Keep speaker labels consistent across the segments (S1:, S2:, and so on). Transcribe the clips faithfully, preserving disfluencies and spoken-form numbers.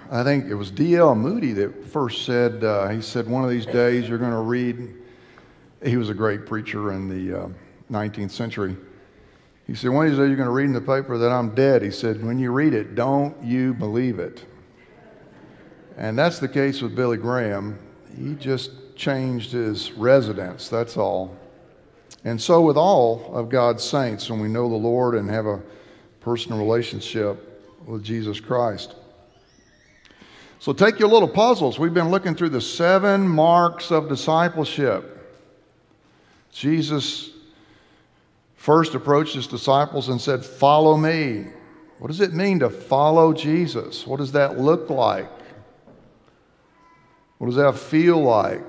S1: I think it was D L Moody that first said, uh, he said, one of these days you're going to read, he was a great preacher in the uh, nineteenth century. He said, one of these days you're going to read in the paper that I'm dead. He said, when you read it, don't you believe it. And that's the case with Billy Graham. He just changed his residence, that's all. And so with all of God's saints, when we know the Lord and have a personal relationship with Jesus Christ. So take your little puzzles. We've been looking through the seven marks of discipleship. Jesus first approached his disciples and said, follow me. What does it mean to follow Jesus? What does that look like? What does that feel like?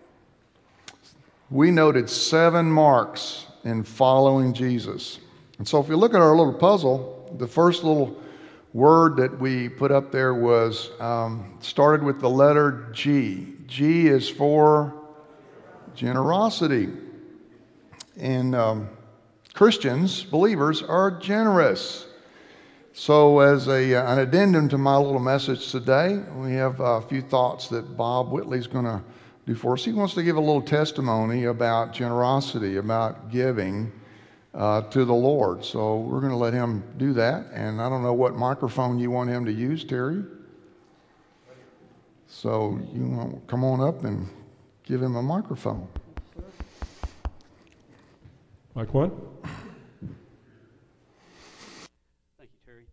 S1: We noted seven marks in following Jesus. And so if you look at our little puzzle, the first little word that we put up there was um, started with the letter G. G is for generosity. And um, Christians, believers, are generous. So as a, uh, an addendum to my little message today, we have a few thoughts that Bob Whitley's going to do for us. He wants to give a little testimony about generosity, about giving uh, to the Lord. So we're going to let him do that. And I don't know what microphone you want him to use, Terry. So you want to come on up and give him a microphone.
S2: Mic one.
S3: Thank you, Terry.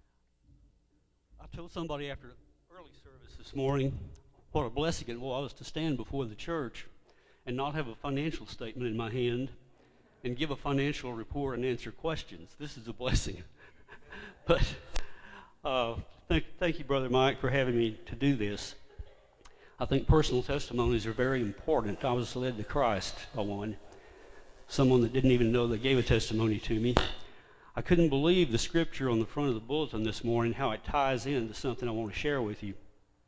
S3: I told somebody after the early service this morning what a blessing it was to stand before the church and not have a financial statement in my hand and give a financial report and answer questions. This is a blessing. But uh, thank, thank you, Brother Mike, for having me to do this. I think personal testimonies are very important. I was led to Christ by one, someone that didn't even know they gave a testimony to me. I couldn't believe the scripture on the front of the bulletin this morning, how it ties into something I want to share with you.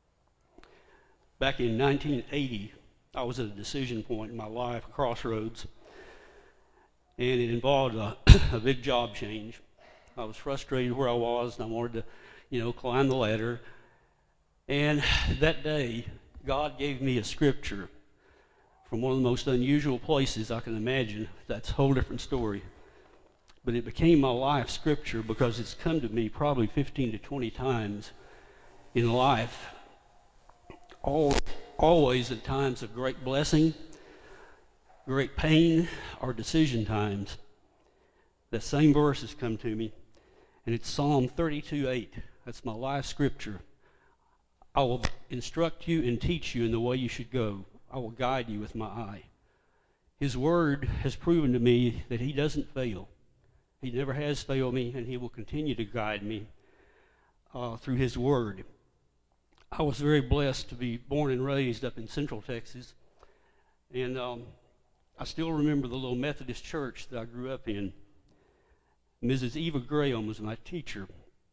S3: Back in nineteen eighty, I was at a decision point in my life, a crossroads, and it involved a, a big job change. I was frustrated where I was, and I wanted to, you know, climb the ladder. And that day, God gave me a scripture from one of the most unusual places I can imagine. That's a whole different story. But it became my life scripture because it's come to me probably fifteen to twenty times in life. All, always at times of great blessing, great pain, or decision times. That same verse has come to me, and it's Psalm thirty-two eight. That's my life scripture. I will instruct you and teach you in the way you should go. I will guide you with my eye. His word has proven to me that he doesn't fail. He never has failed me, and he will continue to guide me uh, through his word. I was very blessed to be born and raised up in Central Texas, and um, I still remember the little Methodist church that I grew up in. Missus Eva Graham was my teacher,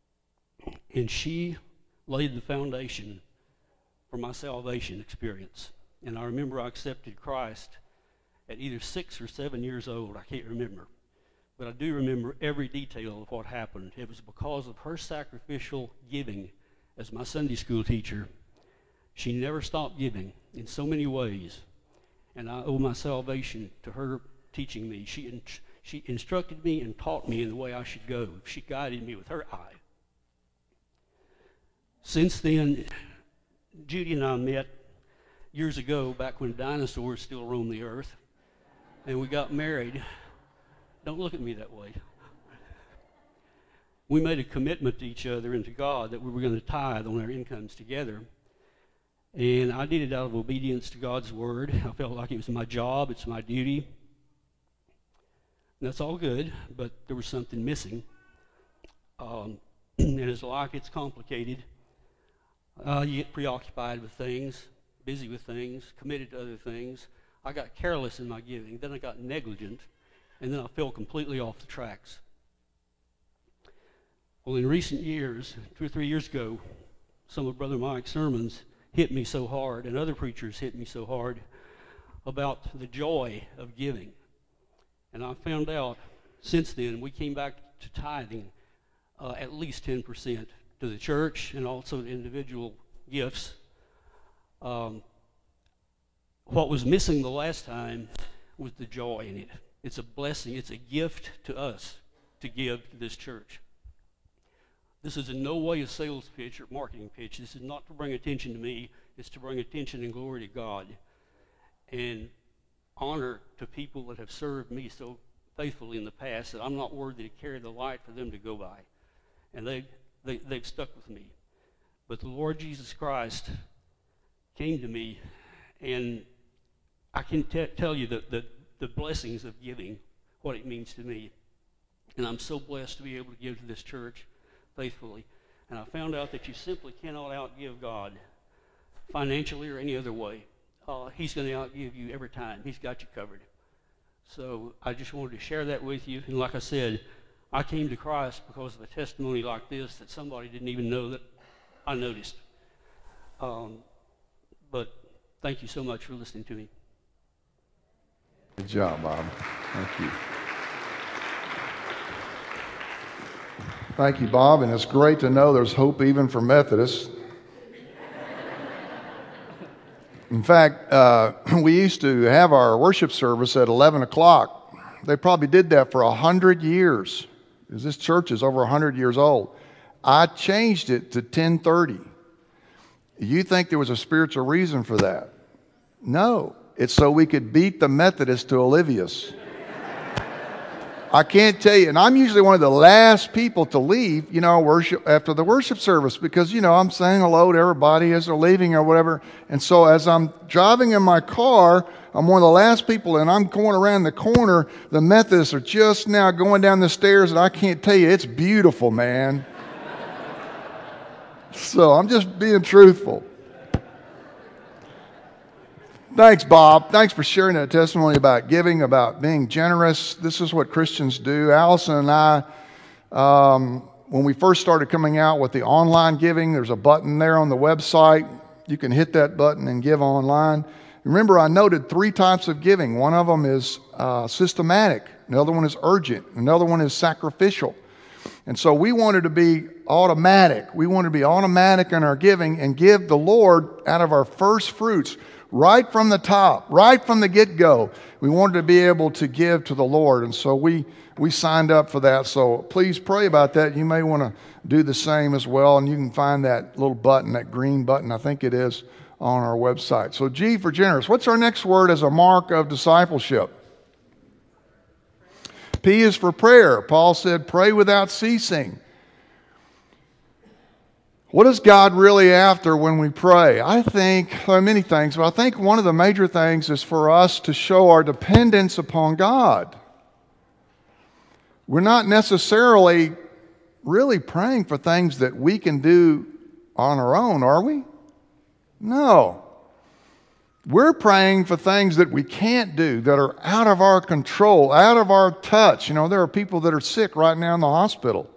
S3: and she laid the foundation for my salvation experience. And I remember I accepted Christ at either six or seven years old. I can't remember. But I do remember every detail of what happened. It was because of her sacrificial giving as my Sunday school teacher. She never stopped giving in so many ways. And I owe my salvation to her teaching me. She, in, she instructed me and taught me in the way I should go. She guided me with her eye. Since then, Judy and I met years ago, back when dinosaurs still roamed the earth, and we got married. Don't look at me that way. We made a commitment to each other and to God that we were going to tithe on our incomes together. And I did it out of obedience to God's word. I felt like it was my job, it's my duty. And that's all good, but there was something missing. Um, and as life gets complicated, uh, you get preoccupied with things, busy with things, committed to other things. I got careless in my giving, then I got negligent, and then I fell completely off the tracks. Well, in recent years, two or three years ago, some of Brother Mike's sermons hit me so hard, and other preachers hit me so hard about the joy of giving. And I found out since then, we came back to tithing uh, at least ten percent to the church and also the individual gifts. Um, what was missing the last time was the joy in it. It's a blessing. It's a gift to us to give to this church. This is in no way a sales pitch or marketing pitch. This is not to bring attention to me. It's to bring attention and glory to God and honor to people that have served me so faithfully in the past that I'm not worthy to carry the light for them to go by. And they, they, they've stuck with me. But the Lord Jesus Christ came to me, and I can t- tell you the, the, the blessings of giving, what it means to me. And I'm so blessed to be able to give to this church faithfully. And I found out that you simply cannot outgive God financially or any other way. Uh, he's going to outgive you every time. He's got you covered. So I just wanted to share that with you. And like I said, I came to Christ because of a testimony like this that somebody didn't even know that I noticed. Um, but thank you so much for listening to me.
S1: Good job, Bob. Thank you. Thank you, Bob. And it's great to know there's hope even for Methodists. In fact, uh, we used to have our worship service at eleven o'clock. They probably did that for one hundred years, because this church is over one hundred years old. I changed it to ten thirty. You think there was a spiritual reason for that? No. It's so we could beat the Methodists to Olivia's. I can't tell you, and I'm usually one of the last people to leave, you know, worship after the worship service, because, you know, I'm saying hello to everybody as they're leaving or whatever. And so as I'm driving in my car, I'm one of the last people, and I'm going around the corner. The Methodists are just now going down the stairs, and I can't tell you, it's beautiful, man. So I'm just being truthful. Thanks, Bob. Thanks for sharing that testimony about giving, about being generous. This is what Christians do. Allison and I, um, when we first started coming out with the online giving, there's a button there on the website. You can hit that button and give online. Remember, I noted three types of giving. One of them is uh, systematic. Another one is urgent. Another one is sacrificial. And so we wanted to be automatic. We wanted to be automatic in our giving and give the Lord out of our first fruits. Right from the top, right from the get-go, we wanted to be able to give to the Lord. And so we, we signed up for that. So please pray about that. You may want to do the same as well. And you can find that little button, that green button, I think it is, on our website. So G for generous. What's our next word as a mark of discipleship? P is for prayer. Paul said, pray without ceasing. What is God really after when we pray? I think, there are many things, but I think one of the major things is for us to show our dependence upon God. We're not necessarily really praying for things that we can do on our own, are we? No. We're praying for things that we can't do, that are out of our control, out of our touch. You know, there are people that are sick right now in the hospital.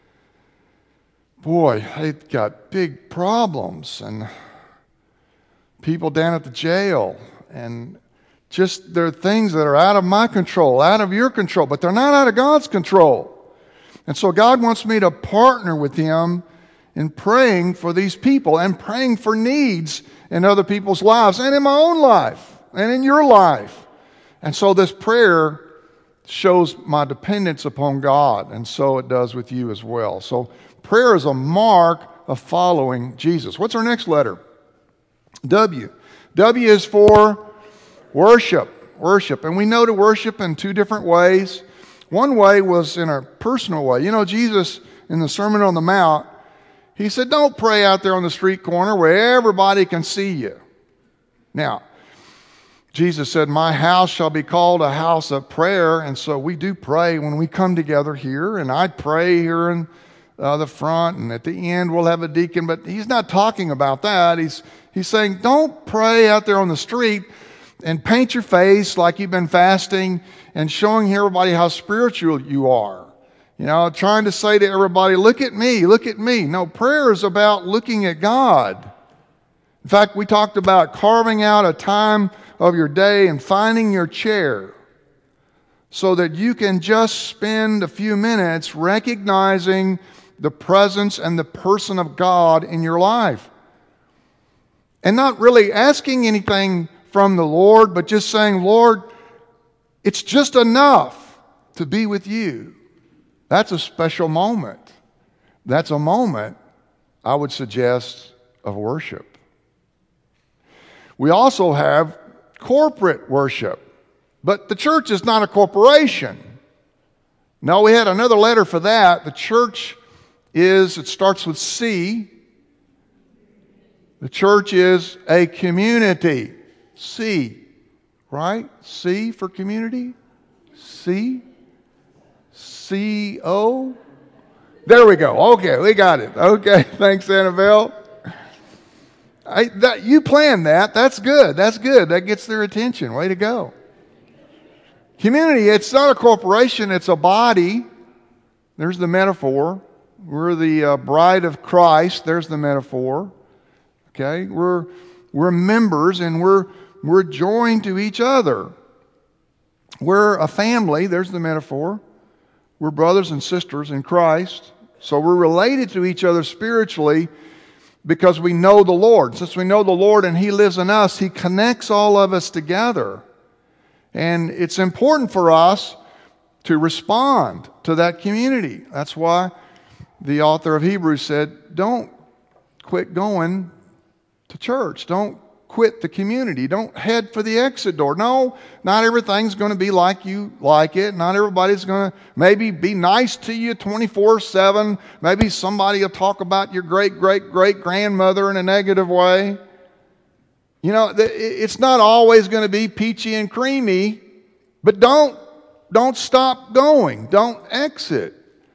S1: Boy, they've got big problems, and people down at the jail, and just there are things that are out of my control, out of your control, but they're not out of God's control. And so God wants me to partner with Him in praying for these people and praying for needs in other people's lives and in my own life and in your life. And so this prayer shows my dependence upon God, and so it does with you as well. So prayer is a mark of following Jesus. What's our next letter? W. W is for worship. Worship. And we know to worship in two different ways. One way was in a personal way. You know, Jesus, in the Sermon on the Mount, He said, don't pray out there on the street corner where everybody can see you. Now, Jesus said, my house shall be called a house of prayer. And so we do pray when we come together here. And I pray here in uh, the front. And at the end, we'll have a deacon. But He's not talking about that. He's, he's saying, don't pray out there on the street and paint your face like you've been fasting and showing everybody how spiritual you are. You know, trying to say to everybody, look at me, look at me. No, prayer is about looking at God. In fact, we talked about carving out a time of your day and finding your chair so that you can just spend a few minutes recognizing the presence and the person of God in your life. And not really asking anything from the Lord, but just saying, Lord, it's just enough to be with you. That's a special moment. That's a moment, I would suggest, of worship. We also have corporate worship. But the church is not a corporation. No, we had another letter for that. The church is, it starts with C. The church is a community. C, right? C for community? C? C O? There we go. Okay, we got it. Okay, thanks, Annabelle. I, that, you planned that. That's good. That's good. That gets their attention. Way to go. Community, it's not a corporation, it's a body. There's the metaphor. We're the uh, bride of Christ. There's the metaphor. Okay? We're, we're members and we're, we're joined to each other. We're a family. There's the metaphor. We're brothers and sisters in Christ. So we're related to each other spiritually because we know the Lord. Since we know the Lord and He lives in us, He connects all of us together. And it's important for us to respond to that community. That's why the author of Hebrews said, don't quit going to church. Don't quit the community. Don't head for the exit door. No, not everything's going to be like you like it. Not everybody's going to maybe be nice to you twenty-four seven. Maybe somebody will talk about your great-great-great-grandmother in a negative way. You know, it's not always going to be peachy and creamy, but don't, don't stop going. Don't exit.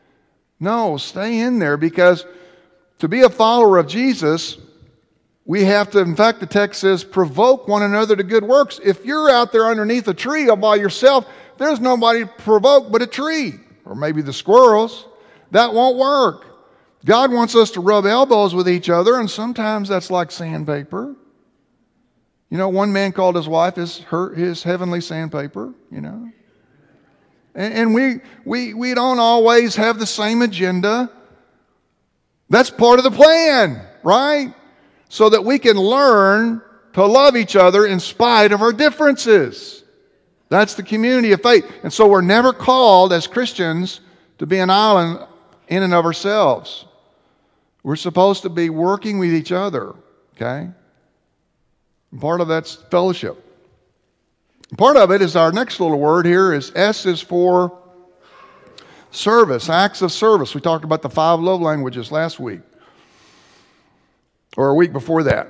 S1: No, stay in there, because to be a follower of Jesus, we have to, in fact, the text says, provoke one another to good works. If you're out there underneath a tree all by yourself, there's nobody to provoke but a tree, or maybe the squirrels. That won't work. God wants us to rub elbows with each other, and sometimes that's like sandpaper. You know, one man called his wife his, her, his heavenly sandpaper, you know. And, and we, we, we don't always have the same agenda. That's part of the plan, right? So that we can learn to love each other in spite of our differences. That's the community of faith. And so we're never called as Christians to be an island in and of ourselves. We're supposed to be working with each other, okay? Part of that's fellowship. Part of it is our next little word here is S is for service, acts of service. We talked about the five love languages last week, or a week before that.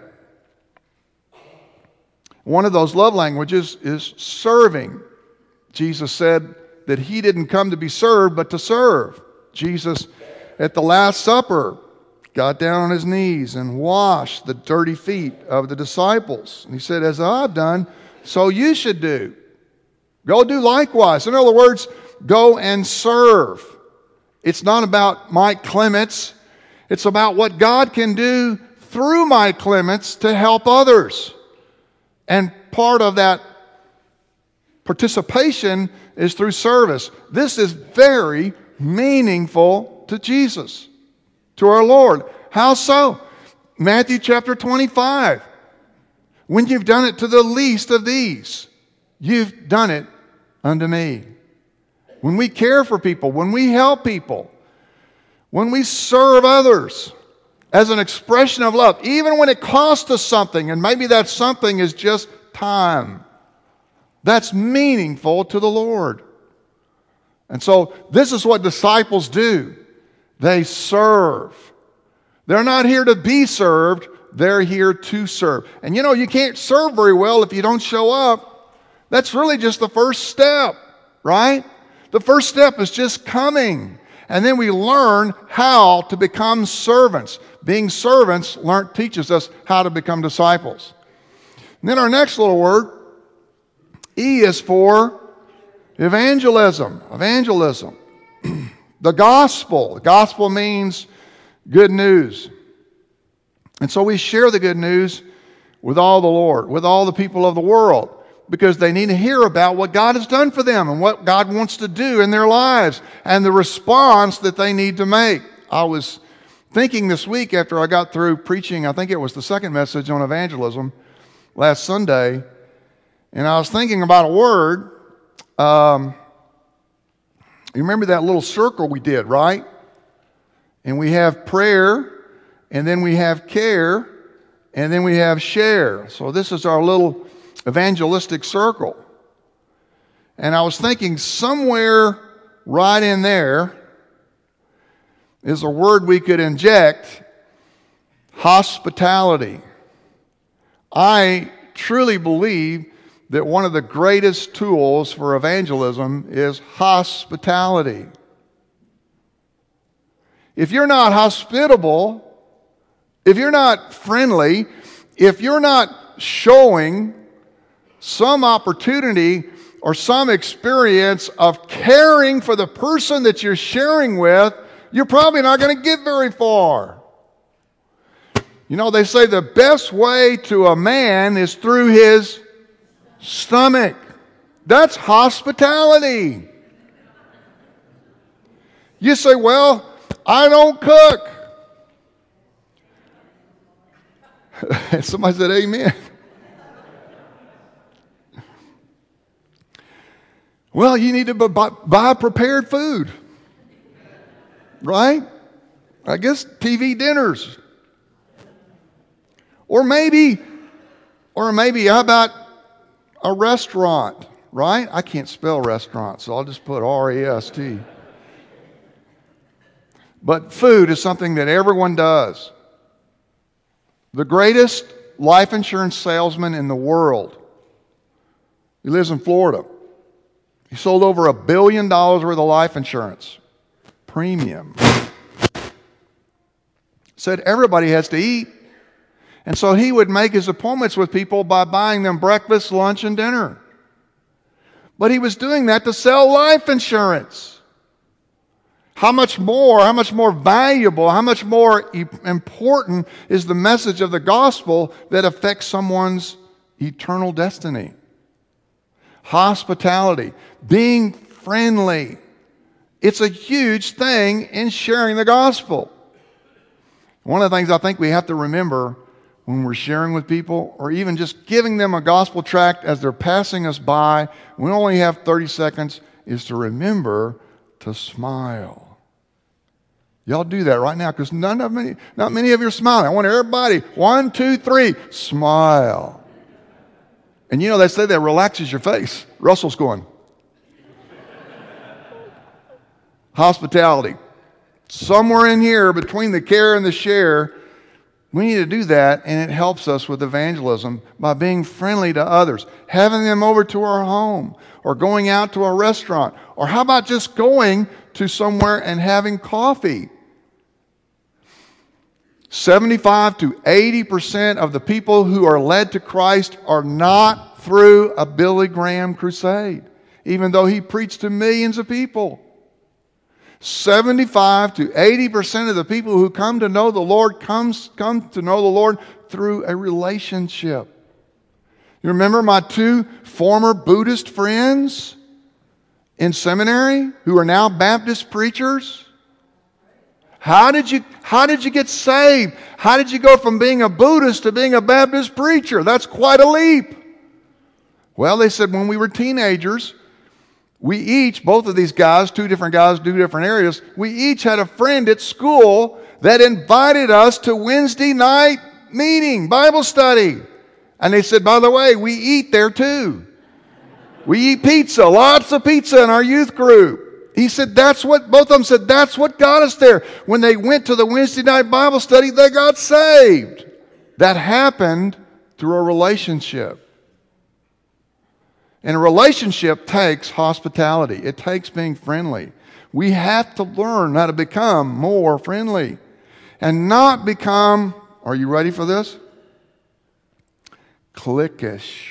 S1: One of those love languages is serving. Jesus said that He didn't come to be served, but to serve. Jesus, at the Last Supper, got down on His knees and washed the dirty feet of the disciples. And He said, as I've done, so you should do. Go do likewise. In other words, go and serve. It's not about Mike Clements. It's about what God can do through Mike Clements to help others. And part of that participation is through service. This is very meaningful to Jesus, to our Lord. How so? Matthew chapter twenty-five. When you've done it to the least of these, you've done it unto me. When we care for people, when we help people, when we serve others as an expression of love, even when it costs us something, and maybe that something is just time, that's meaningful to the Lord. And so this is what disciples do. They serve. They're not here to be served. They're here to serve. And you know, you can't serve very well if you don't show up. That's really just the first step, right? The first step is just coming. And then we learn how to become servants. Being servants learn, teaches us how to become disciples. And then our next little word, E, is for evangelism. Evangelism. The gospel. The gospel means good news. And so we share the good news with all the Lord, with all the people of the world, because they need to hear about what God has done for them and what God wants to do in their lives and the response that they need to make. I was thinking this week after I got through preaching, I think it was the second message on evangelism last Sunday, and I was thinking about a word. Um, you remember that little circle we did, right? And we have prayer, and then we have care, and then we have share. So this is our little evangelistic circle. And I was thinking somewhere right in there is a word we could inject: hospitality. I truly believe that one of the greatest tools for evangelism is hospitality. If you're not hospitable, if you're not friendly, if you're not showing some opportunity or some experience of caring for the person that you're sharing with, you're probably not going to get very far. You know, they say the best way to a man is through his stomach. That's hospitality. You say, well, I don't cook. Somebody said amen. Well, you need to buy, buy prepared food. Right? I guess T V dinners. Or maybe, or maybe how about a restaurant, right? I can't spell restaurant, so I'll just put R E S T. But food is something that everyone does. The greatest life insurance salesman in the world, he lives in Florida. He sold over a billion dollars worth of life insurance. Premium. Said everybody has to eat. And so he would make his appointments with people by buying them breakfast, lunch, and dinner. But he was doing that to sell life insurance. How much more, how much more valuable, how much more e- important is the message of the gospel that affects someone's eternal destiny? Hospitality, being friendly. It's a huge thing in sharing the gospel. One of the things I think we have to remember when we're sharing with people, or even just giving them a gospel tract as they're passing us by, we only have thirty seconds, is to remember to smile. Y'all do that right now, because none of many, not many of you are smiling. I want everybody, one, two, three, smile. And you know, they say that relaxes your face. Russell's going. Hospitality. Somewhere in here, between the care and the share, we need to do that, and it helps us with evangelism by being friendly to others, having them over to our home, or going out to a restaurant, or how about just going to somewhere and having coffee? seventy-five to eighty percent of the people who are led to Christ are not through a Billy Graham crusade, even though he preached to millions of people. seventy-five to eighty percent of the people who come to know the Lord comes come to know the Lord through a relationship. You remember my two former Buddhist friends in seminary who are now Baptist preachers? How did you how did you get saved? How did you go from being a Buddhist to being a Baptist preacher? That's quite a leap. Well, they said when we were teenagers, we each, both of these guys, two different guys, two different areas, we each had a friend at school that invited us to Wednesday night meeting, Bible study. And they said, by the way, we eat there too. We eat pizza, lots of pizza in our youth group. He said, that's what, both of them said, that's what got us there. When they went to the Wednesday night Bible study, they got saved. That happened through a relationship. And a relationship takes hospitality. It takes being friendly. We have to learn how to become more friendly and not become, are you ready for this? Cliquish.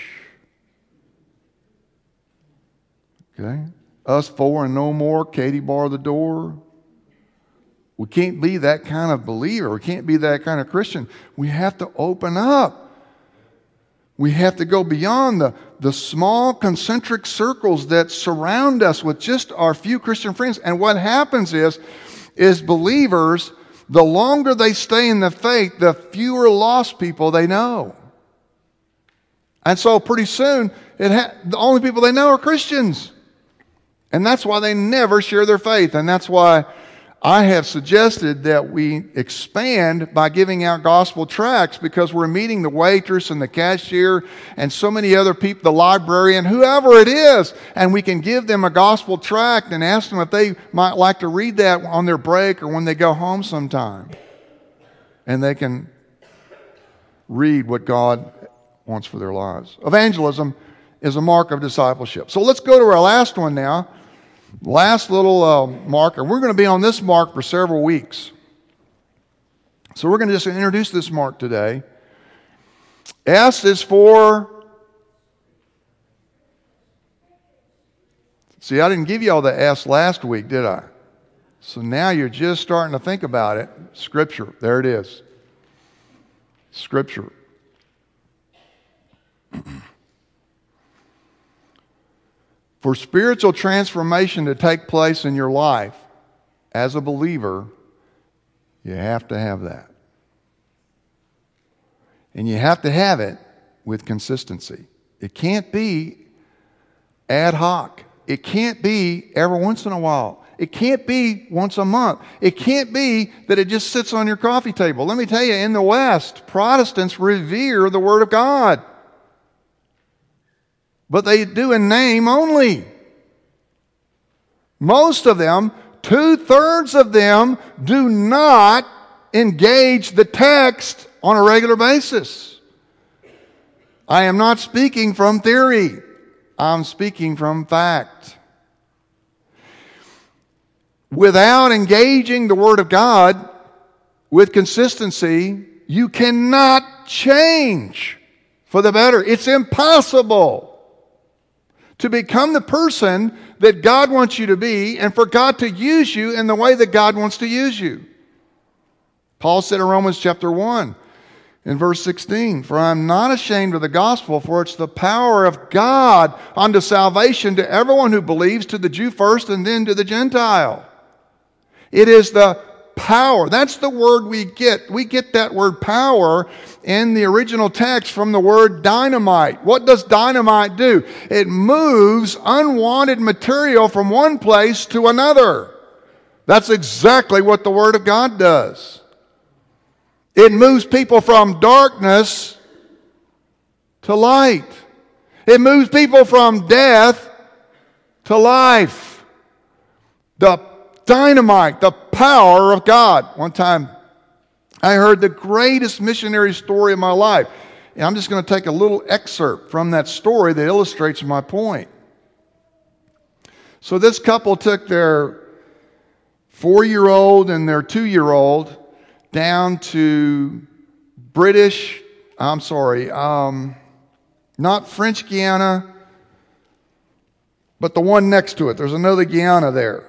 S1: Okay? Us four and no more, Katie bar the door. We can't be that kind of believer. We can't be that kind of Christian. We have to open up. We have to go beyond the, the small concentric circles that surround us with just our few Christian friends. And what happens is, is believers, the longer they stay in the faith, the fewer lost people they know. And so pretty soon, it ha- the only people they know are Christians. And that's why they never share their faith. And that's why I have suggested that we expand by giving out gospel tracts, because we're meeting the waitress and the cashier and so many other people, the librarian, whoever it is, and we can give them a gospel tract and ask them if they might like to read that on their break or when they go home sometime. And they can read what God wants for their lives. Evangelism is a mark of discipleship. So let's go to our last one now. Last little uh, marker. We're going to be on this mark for several weeks. So we're going to just introduce this mark today. S is for... See, I didn't give you all the S last week, did I? So now you're just starting to think about it. Scripture. There it is. Scripture. For spiritual transformation to take place in your life as a believer, you have to have that. And you have to have it with consistency. It can't be ad hoc. It can't be every once in a while. It can't be once a month. It can't be that it just sits on your coffee table. Let me tell you, in the West, Protestants revere the Word of God. But they do in name only. Most of them, two-thirds of them, do not engage the text on a regular basis. I am not speaking from theory. I'm speaking from fact. Without engaging the Word of God with consistency, you cannot change for the better. It's impossible to become the person that God wants you to be and for God to use you in the way that God wants to use you. Paul said in Romans chapter one, in verse sixteen, "For I am not ashamed of the gospel, for it's the power of God unto salvation to everyone who believes, to the Jew first and then to the Gentile." It is the power. That's the word we get. We get that word power in the original text from the word dynamite. What does dynamite do? It moves unwanted material from one place to another. That's exactly what the Word of God does. It moves people from darkness to light. It moves people from death to life. The dynamite, the power of God. One time, I heard the greatest missionary story of my life. And I'm just going to take a little excerpt from that story that illustrates my point. So this couple took their four-year-old and their two-year-old down to British, I'm sorry, um, not French Guiana, but the one next to it. There's another Guyana there.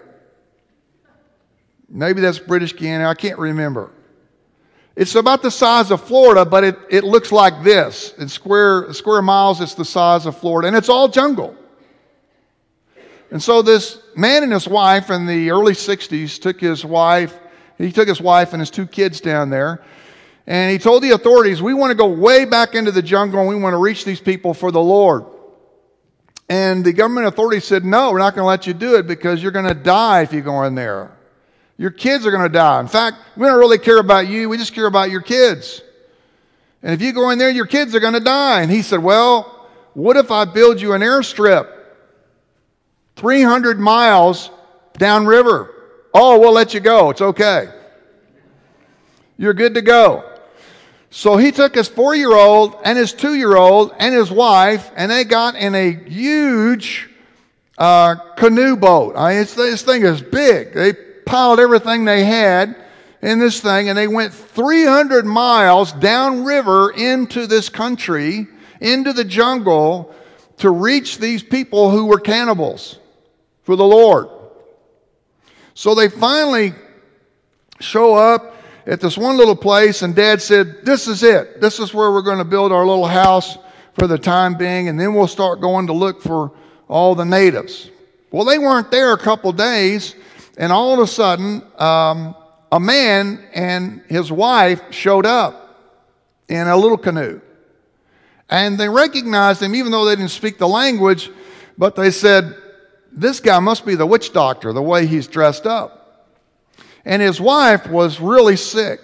S1: Maybe that's British Guiana. I can't remember. It's about the size of Florida, but it, it looks like this. In square, square miles, it's the size of Florida, and it's all jungle. And so this man and his wife in the early sixties took his wife, he took his wife and his two kids down there, and he told the authorities, we want to go way back into the jungle and we want to reach these people for the Lord. And the government authorities said, no, we're not going to let you do it because you're going to die if you go in there. Your kids are going to die. In fact, we don't really care about you. We just care about your kids. And if you go in there, your kids are going to die. And he said, well, what if I build you an airstrip three hundred miles downriver? Oh, we'll let you go. It's okay. You're good to go. So he took his four-year-old and his two-year-old and his wife, and they got in a huge uh, canoe boat. I mean, it's, this thing is big. They piled everything they had in this thing, and they went three hundred miles downriver into this country, into the jungle, to reach these people who were cannibals for the Lord. So they finally show up at this one little place, and Dad said, this is it. This is where we're going to build our little house for the time being, and then we'll start going to look for all the natives. Well, they weren't there a couple days, and all of a sudden, um, a man and his wife showed up in a little canoe. And they recognized him, even though they didn't speak the language, but they said, this guy must be the witch doctor, the way he's dressed up. And his wife was really sick.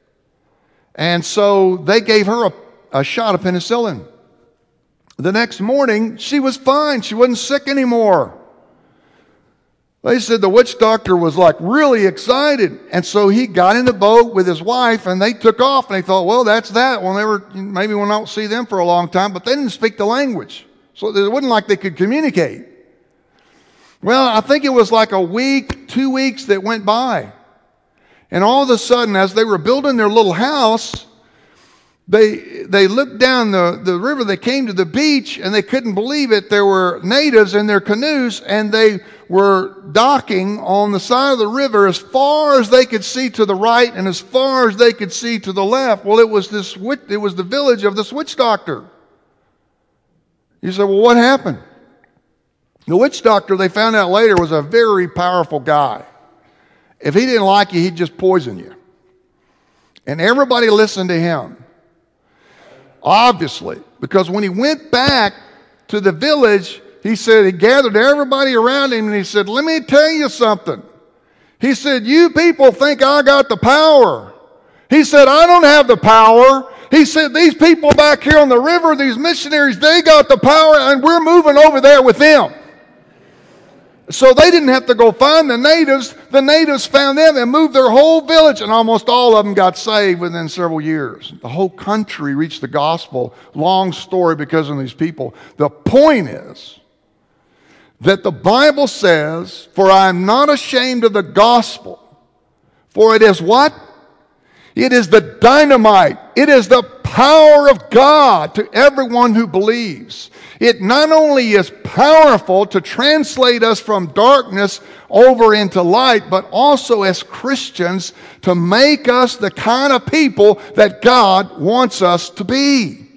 S1: And so they gave her a, a shot of penicillin. The next morning, she was fine. She wasn't sick anymore. They said the witch doctor was like really excited. And so he got in the boat with his wife and they took off. And they thought, well, that's that. We'll never, maybe we'll not see them for a long time. But they didn't speak the language. So it wasn't like they could communicate. Well, I think it was like a week, two weeks that went by. And all of a sudden, as they were building their little house, They they looked down the, the river, they came to the beach, and they couldn't believe it. There were natives in their canoes, and they were docking on the side of the river as far as they could see to the right and as far as they could see to the left. Well, it was this it was the village of this witch doctor. You say, well, what happened? The witch doctor, they found out later, was a very powerful guy. If he didn't like you, he'd just poison you. And everybody listened to him. Obviously, because when he went back to the village, he said, he gathered everybody around him and he said, let me tell you something. He said, you people think I got the power. He said, I don't have the power. He said, these people back here on the river, these missionaries, they got the power and we're moving over there with them. So they didn't have to go find the natives. The natives found them and moved their whole village, and almost all of them got saved within several years. The whole country reached the gospel. Long story because of these people. The point is that the Bible says, for I am not ashamed of the gospel, for it is what? It is the dynamite. It is the power of God to everyone who believes. It not only is powerful to translate us from darkness over into light, but also as Christians to make us the kind of people that God wants us to be.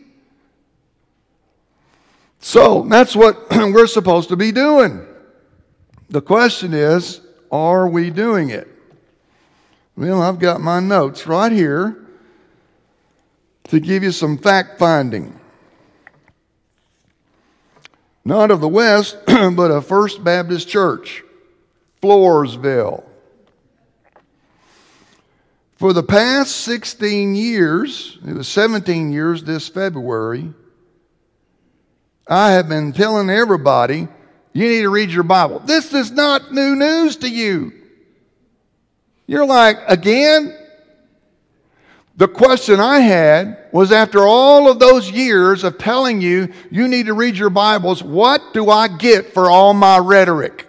S1: So that's what we're supposed to be doing. The question is, are we doing it? Well, I've got my notes right here to give you some fact finding. Not of the West, but of First Baptist Church, Floresville. For the past sixteen years, it was seventeen years this February, I have been telling everybody, you need to read your Bible. This is not new news to you. You're like, again? The question I had was, after all of those years of telling you, you need to read your Bibles, what do I get for all my rhetoric?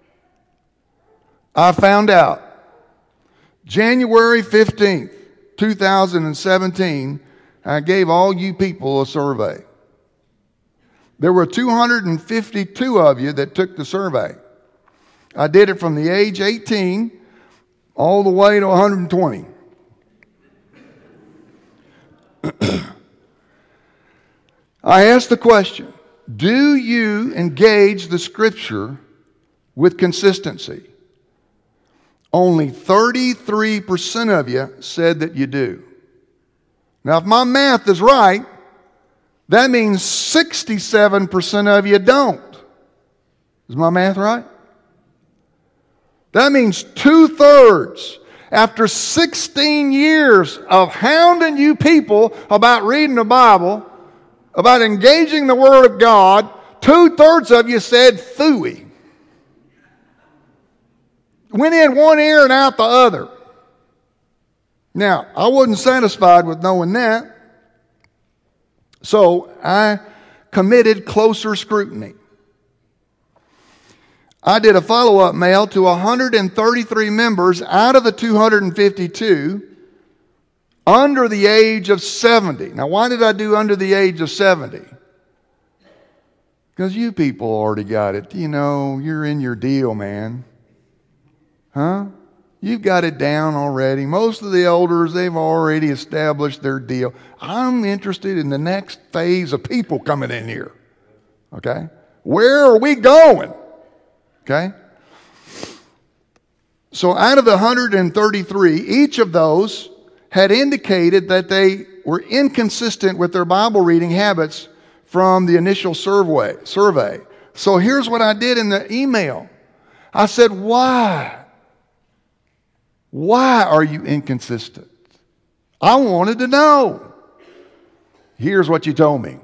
S1: I found out. January fifteenth, two thousand seventeen, I gave all you people a survey. There were two hundred fifty-two of you that took the survey. I did it from the age eighteen all the way to one hundred twenty. I asked the question, do you engage the Scripture with consistency? Only thirty-three percent of you said that you do. Now, if my math is right, that means sixty-seven percent of you don't. Is my math right? That means two-thirds. After sixteen years of hounding you people about reading the Bible, about engaging the Word of God, two-thirds of you said phooey. Went in one ear and out the other. Now, I wasn't satisfied with knowing that, so I committed closer scrutiny. I did a follow-up mail to one hundred thirty-three members out of the two hundred fifty-two under the age of seventy. Now, why did I do under the age of seventy? Because you people already got it. You know, you're in your deal, man. Huh? You've got it down already. Most of the elders, they've already established their deal. I'm interested in the next phase of people coming in here. Okay? Where are we going? Okay? So out of the one hundred thirty-three, each of those had indicated that they were inconsistent with their Bible reading habits from the initial survey. survey. So here's what I did in the email. I said, why? Why are you inconsistent? I wanted to know. Here's what you told me.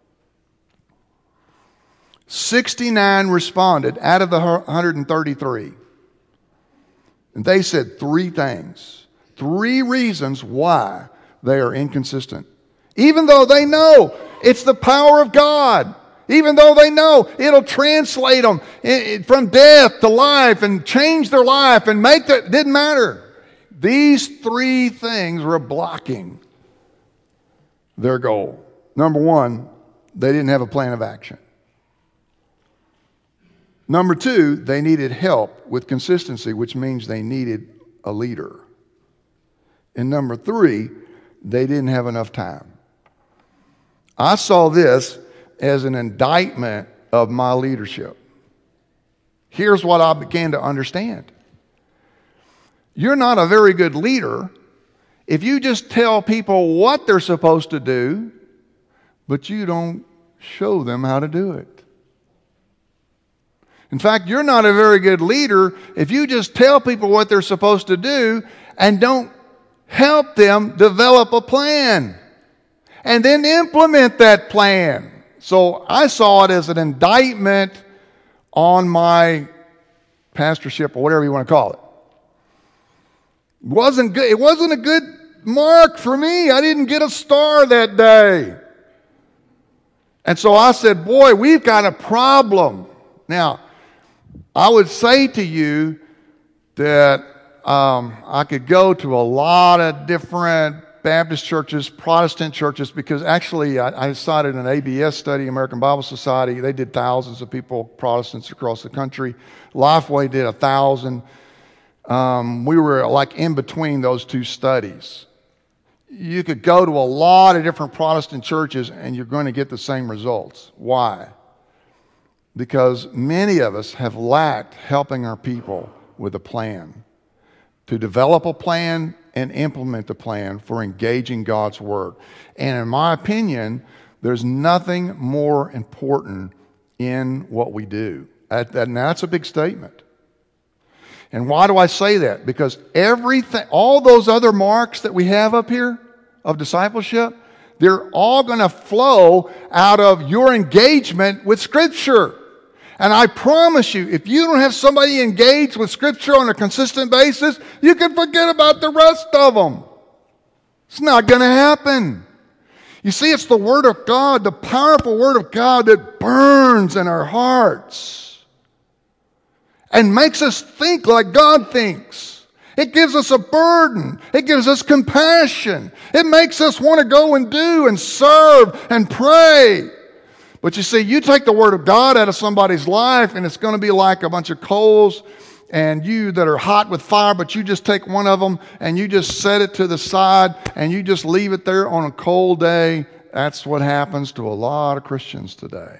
S1: sixty-nine responded out of the one hundred thirty-three. And they said three things. Three reasons why they are inconsistent. Even though they know it's the power of God. Even though they know it'll translate them from death to life and change their life and make that, didn't matter. These three things were blocking their goal. Number one, they didn't have a plan of action. Number two, they needed help with consistency, which means they needed a leader. And number three, they didn't have enough time. I saw this as an indictment of my leadership. Here's what I began to understand. You're not a very good leader if you just tell people what they're supposed to do, but you don't show them how to do it. In fact, you're not a very good leader if you just tell people what they're supposed to do and don't help them develop a plan and then implement that plan. So I saw it as an indictment on my pastorship or whatever you want to call it. It wasn't good. It wasn't a good mark for me. I didn't get a star that day. And so I said, boy, we've got a problem. Now, I would say to you that um, I could go to a lot of different Baptist churches, Protestant churches, because actually I, I cited an A B S study, American Bible Society. They did thousands of people, Protestants across the country. Lifeway did a thousand. Um, we were like in between those two studies. You could go to a lot of different Protestant churches and you're going to get the same results. Why? Because many of us have lacked helping our people with a plan, to develop a plan and implement the plan for engaging God's Word. And in my opinion, there's nothing more important in what we do. And that's a big statement. And why do I say that? Because everything, all those other marks that we have up here of discipleship, they're all going to flow out of your engagement with Scripture. And I promise you, if you don't have somebody engaged with Scripture on a consistent basis, you can forget about the rest of them. It's not going to happen. You see, it's the Word of God, the powerful Word of God that burns in our hearts and makes us think like God thinks. It gives us a burden. It gives us compassion. It makes us want to go and do and serve and pray. But you see, you take the Word of God out of somebody's life and it's going to be like a bunch of coals and you that are hot with fire, but you just take one of them and you just set it to the side and you just leave it there on a cold day. That's what happens to a lot of Christians today.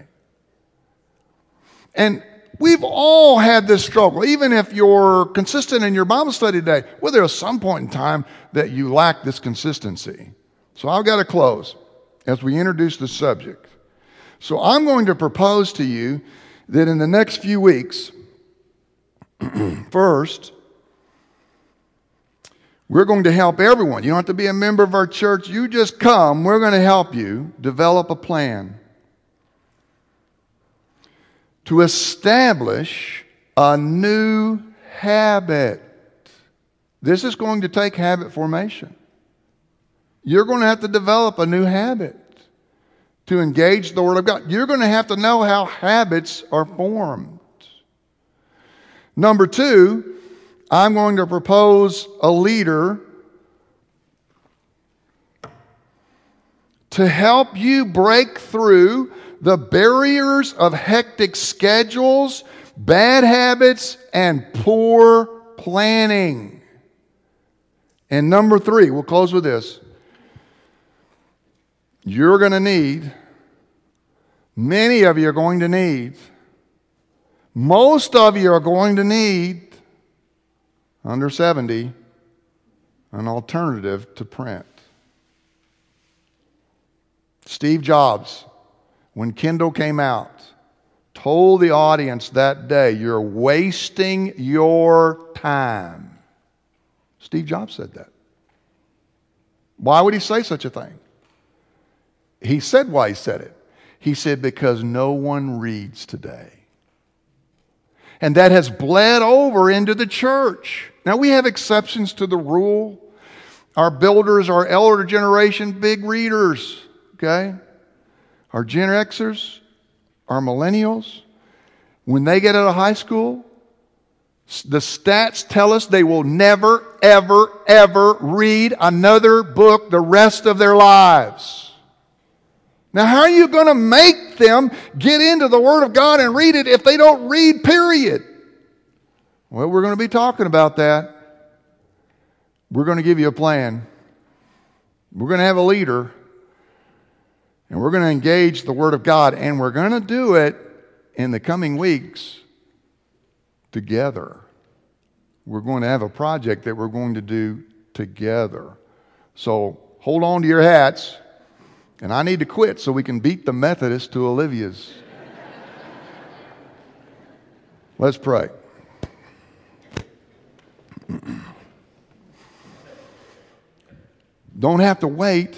S1: And we've all had this struggle. Even if you're consistent in your Bible study today, well, there's some point in time that you lack this consistency. So I've got to close as we introduce the subject. So I'm going to propose to you that in the next few weeks, first, we're going to help everyone. You don't have to be a member of our church. You just come. We're going to help you develop a plan to establish a new habit. This is going to take habit formation. You're going to have to develop a new habit to engage the Word of God. You're going to have to know how habits are formed. Number two, I'm going to propose a leader to help you break through the barriers of hectic schedules, bad habits, and poor planning. And number three, we'll close with this. You're going to need, many of you are going to need, most of you are going to need under seventy, an alternative to print. Steve Jobs, when Kindle came out, told the audience that day, "You're wasting your time." Steve Jobs said that. Why would he say such a thing? He said why he said it. He said, because no one reads today. And that has bled over into the church. Now, we have exceptions to the rule. Our builders, our elder generation, big readers, okay? Our Gen Xers, our millennials, when they get out of high school, the stats tell us they will never, ever, ever read another book the rest of their lives. Now, how are you going to make them get into the Word of God and read it if they don't read, period? Well, we're going to be talking about that. We're going to give you a plan. We're going to have a leader. And we're going to engage the Word of God. And we're going to do it in the coming weeks together. We're going to have a project that we're going to do together. So hold on to your hats. And I need to quit so we can beat the Methodists to Olivia's. Let's pray. Don't have to wait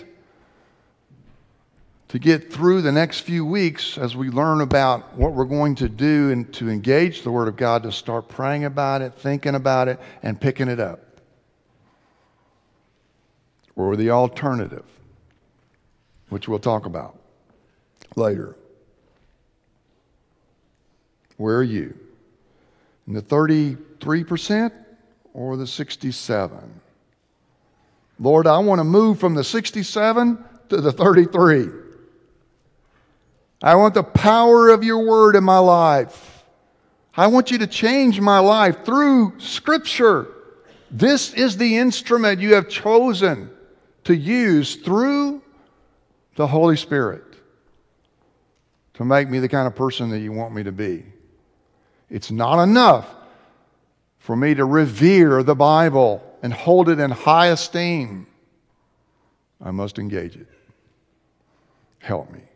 S1: to get through the next few weeks as we learn about what we're going to do and to engage the Word of God, to start praying about it, thinking about it, and picking it up. Or the alternative, which we'll talk about later. Where are you? In the thirty-three percent or the sixty-seven? Lord, I want to move from the sixty-seven to the thirty-three. I want the power of your word in my life. I want you to change my life through Scripture. This is the instrument you have chosen to use through the Holy Spirit to make me the kind of person that you want me to be. It's not enough for me to revere the Bible and hold it in high esteem. I must engage it. Help me.